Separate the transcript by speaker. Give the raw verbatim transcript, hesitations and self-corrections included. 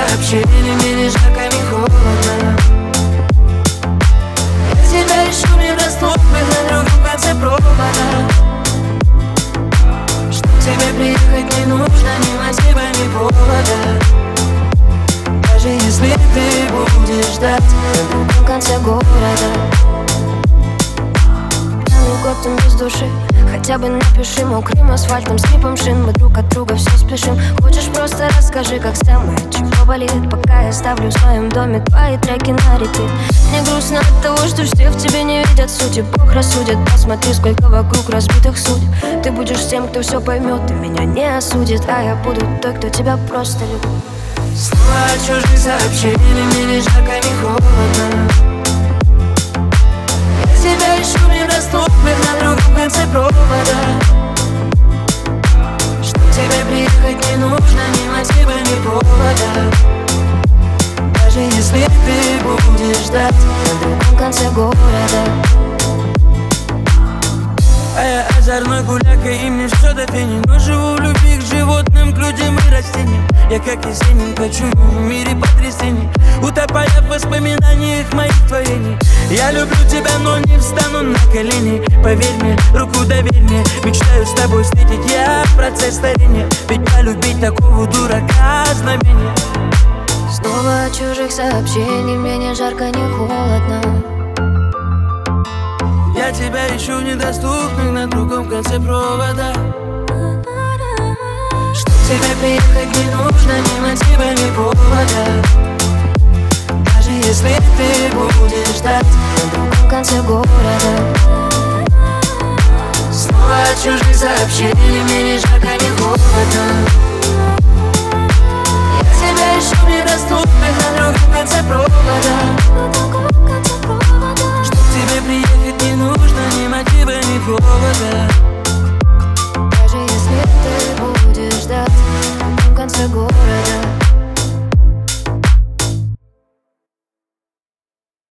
Speaker 1: сообщений, мне ни жарко, ни холодно. Я тебя ищу в недоступных на другом конце провода. Чтоб тебе приехать не нужно ни мотива, ни повода. Даже если ты будешь ждать на другом конце города. Год он без души, хотя бы напиши мокрым асфальтом, скрипом шин. Мы друг от друга все спешим. Хочешь, просто расскажи, как самое, чего болит. Пока я ставлю в своем доме твои треки на репит. Мне грустно от того, что все в тебе не видят сути. Бог рассудит, посмотри, сколько вокруг разбитых судеб. Ты будешь тем, кто все поймет и меня не осудит. А я буду той, кто тебя просто любит. Снова от чужих сообщений, мне ни жарко, ни холодно. Я тебя ищу в недоступных на другом конце провода. Чтоб тебе приехать не нужно ни мотива, ни повода. Даже если ты будешь ждать на другом конце города. А я озорной гуляка, и мне все до фени. Но живу в любви к животным, к людям и растениям. Я как есенин кочую в мире потрясений, утопая в воспоминаниях моих творений. Я люблю тебя, но не встану на колени. Поверь мне, руку доверь мне, мечтаю с тобой встретить я процесс старения. Ведь полюбить такого дурака знамение. Снова от чужих сообщений, мне не жарко, не холодно. Я тебя ищу в недоступных на другом конце провода. Чтоб тебе приехать не нужно ни мотива, ни повода. Даже если ты будешь ждать на другом конце города. Снова от чужих сообщений, мне ни жарко, ни холодно. Я тебя ищу в недоступных на другом конце провода.